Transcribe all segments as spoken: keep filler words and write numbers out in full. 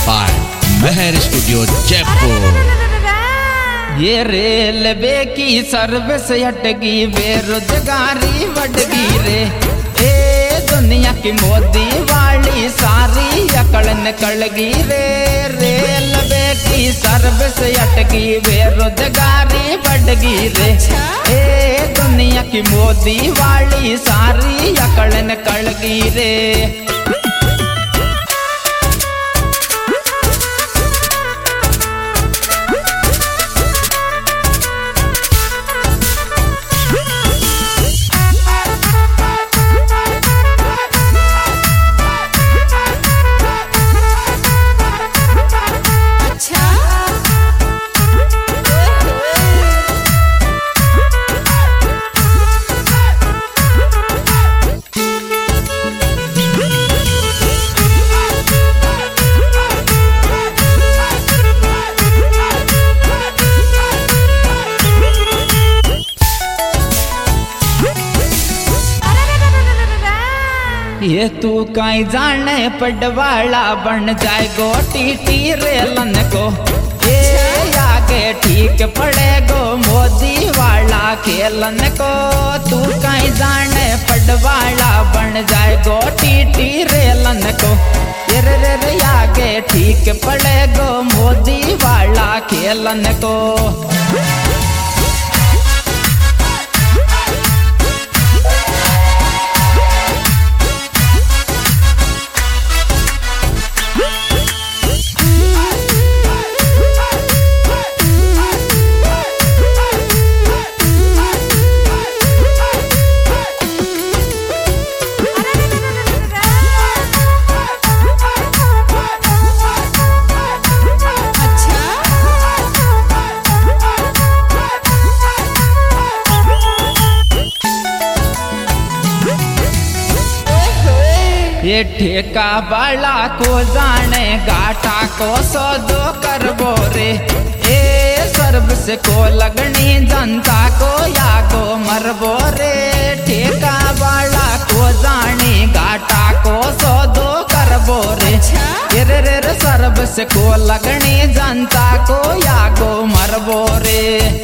by Meher Studio Jaipur। ये railway की service हटगी, बेरोजगारी बढ़गी रे। ए दुनिया की मोदी वाली सारी अकड़ निकलगी रे। रेलवे की सर्विस हटगी, बेरोजगारी बढ़गी रे। ए दुनिया की मोदी वाली सारी अकड़ निकलगी रे। ये तू कहीं जाने पडवाला बन जाए गो टीटी रेलन को। ये आगे ठीक पड़ेगो मोदी वाला खेलन को। तू कहीं जाने पडवाला बन जाए गो टीटी रेलन को। ये रे रे रे आगे ठीक पड़ेगो मोदी वाला खेलन को। ये ठेका वाला को जाने घाटा को सौदो करबो रे। ए सर्विस को लगनी जनता को या को मरबो रे। ठेका वाला को जाने घाटा को सौदो करबो रे। ये रे रे रे सर्विस को लगनी जनता को या को मरबो रे।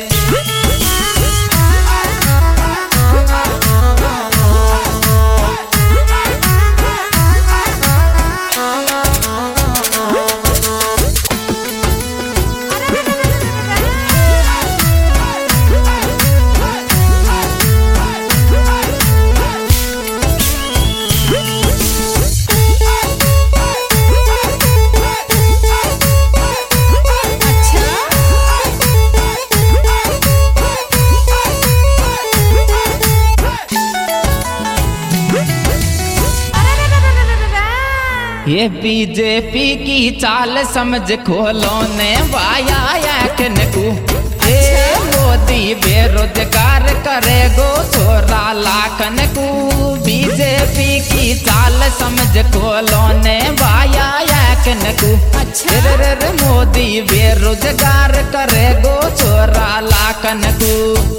ये बीजेपी की चाल समझ खोलो ने वाया याकन को। ए मोदी बेरोजगार करेगो सोरा लाखन को। बीजेपी की चाल समझ खोलो ने वाया याकन को। रे रे रे मोदी बेरोजगार करेगो सोरा लाखन को।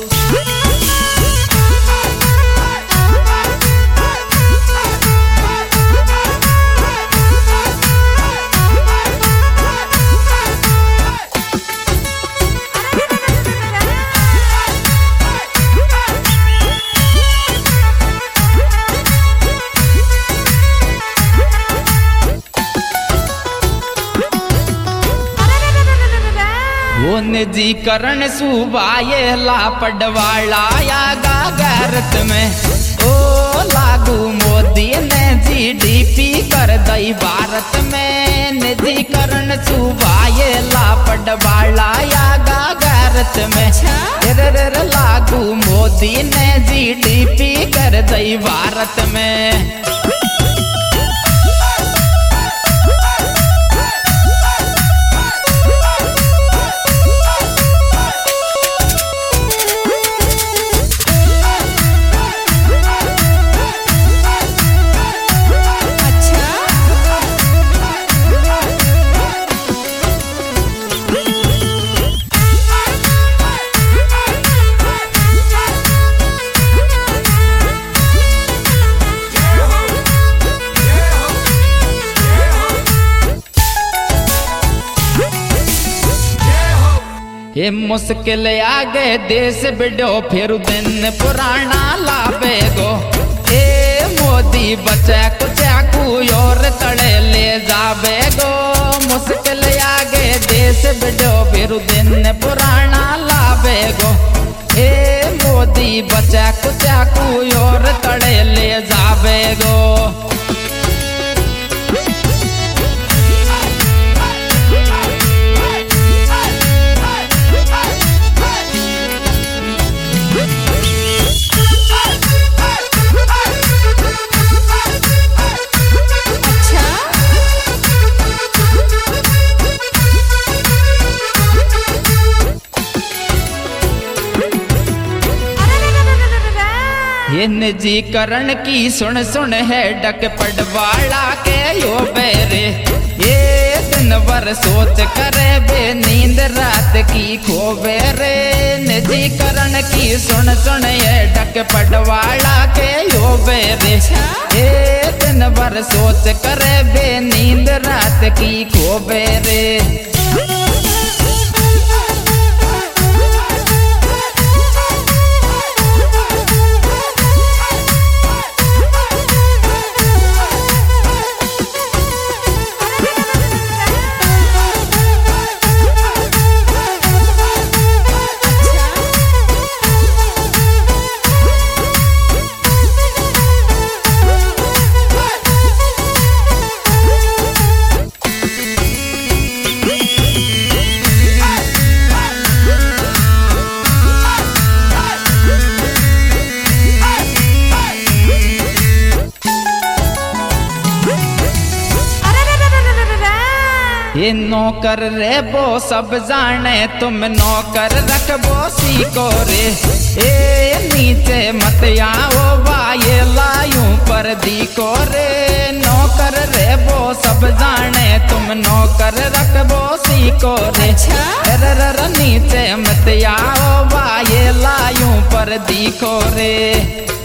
वो निजीकरण सुबाए ला पडवाला या गैरत में। ओ लागू मोदी ने जीडीपी कर दई भारत में। निजीकरण सुबाए ला पडवाला या गैरत में। रे रे रे लागू मोदी ने जीडीपी कर दई भारत में। ये मुश्किल आगे देश बिडो फिर दिन पुराना लावे गो। ए मोदी बचा कुछ और तड़े ले जावे गो। मुश्किल आगे देश बिडो फिर दिन पुराना लावे गो। ए मोदी बचा कुछ और तड़े ले जावे गो। ये निजीकरण की सुन सुन है डक पडवाला के यो बेरे। ये दिन भर सोच करे बे नींद रात की खोवे रे। निजीकरण की सुन सुन है डक पडवाला के यो बेरे। ये दिन भर सोच करे बे नींद रात की खोवे रे। ये नौकर रे वो सब जाने तुम नौकर रखबो सीखो रे। ए नीचे मत आओ वाये लायूं पर दीको रे। नौकर रे वो सब जाने तुम नौकर रखबो सीखो रे। रर नीचे मत आओ वाये लायूं पर दीको रे।